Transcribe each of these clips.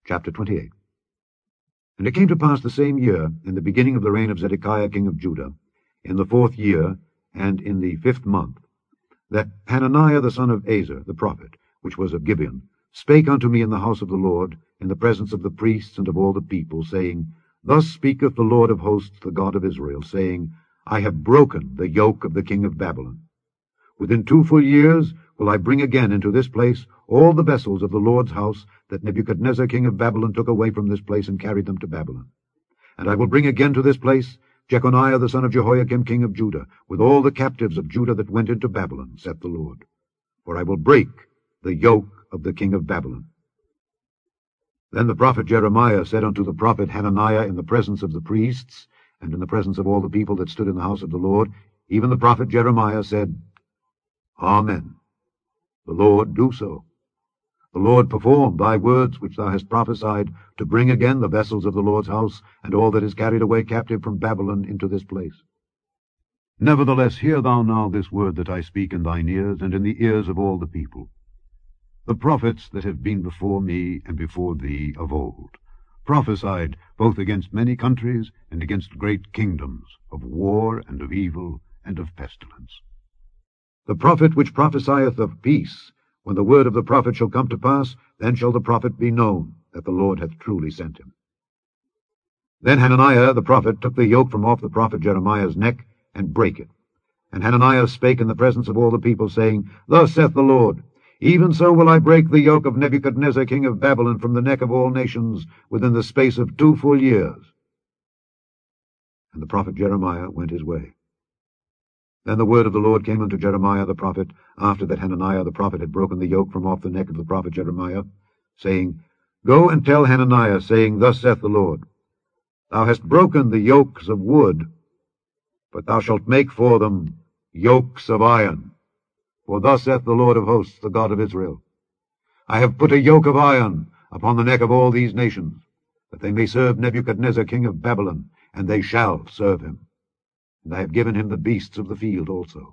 Chapter 28. And it came to pass the same year, in the beginning of the reign of Zedekiah king of Judah, in the 4th year, and in the 5th month, that Hananiah the son of Azer, the prophet, which was of Gibeon, spake unto me in the house of the Lord, in the presence of the priests and of all the people, saying, Thus speaketh the Lord of hosts, the God of Israel, saying, I have broken the yoke of the king of Babylon. Within 2 full years will I bring again into this place all the vessels of the Lord's house that Nebuchadnezzar king of Babylon took away from this place and carried them to Babylon. And I will bring again to this place Jeconiah the son of Jehoiakim king of Judah, with all the captives of Judah that went into Babylon, saith the Lord. For I will break the yoke of the king of Babylon. Then the prophet Jeremiah said unto the prophet Hananiah in the presence of the priests, and in the presence of all the people that stood in the house of the Lord, even the prophet Jeremiah said, Amen. The Lord do so. The Lord perform thy words which thou hast prophesied, to bring again the vessels of the Lord's house, and all that is carried away captive from Babylon into this place. Nevertheless, hear thou now this word that I speak in thine ears, and in the ears of all the people. The prophets that have been before me and before thee of old prophesied both against many countries and against great kingdoms, of war and of evil and of pestilence. The prophet which prophesieth of peace, when the word of the prophet shall come to pass, then shall the prophet be known that the Lord hath truly sent him. Then Hananiah the prophet took the yoke from off the prophet Jeremiah's neck, and brake it. And Hananiah spake in the presence of all the people, saying, Thus saith the Lord, Even so will I break the yoke of Nebuchadnezzar king of Babylon from the neck of all nations within the space of 2 full years. And the prophet Jeremiah went his way. Then the word of the Lord came unto Jeremiah the prophet, after that Hananiah the prophet had broken the yoke from off the neck of the prophet Jeremiah, saying, Go and tell Hananiah, saying, Thus saith the Lord, Thou hast broken the yokes of wood, but thou shalt make for them yokes of iron. For thus saith the Lord of hosts, the God of Israel, I have put a yoke of iron upon the neck of all these nations, that they may serve Nebuchadnezzar king of Babylon, and they shall serve him. And I have given him the beasts of the field also.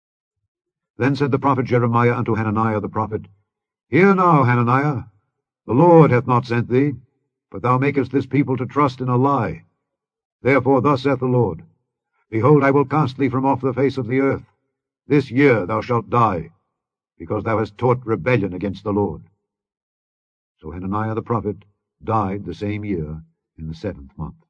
Then said the prophet Jeremiah unto Hananiah the prophet, Hear now, Hananiah, the Lord hath not sent thee, but thou makest this people to trust in a lie. Therefore thus saith the Lord, Behold, I will cast thee from off the face of the earth. This year thou shalt die, because thou hast taught rebellion against the Lord. So Hananiah the prophet died the same year, in the 7th month.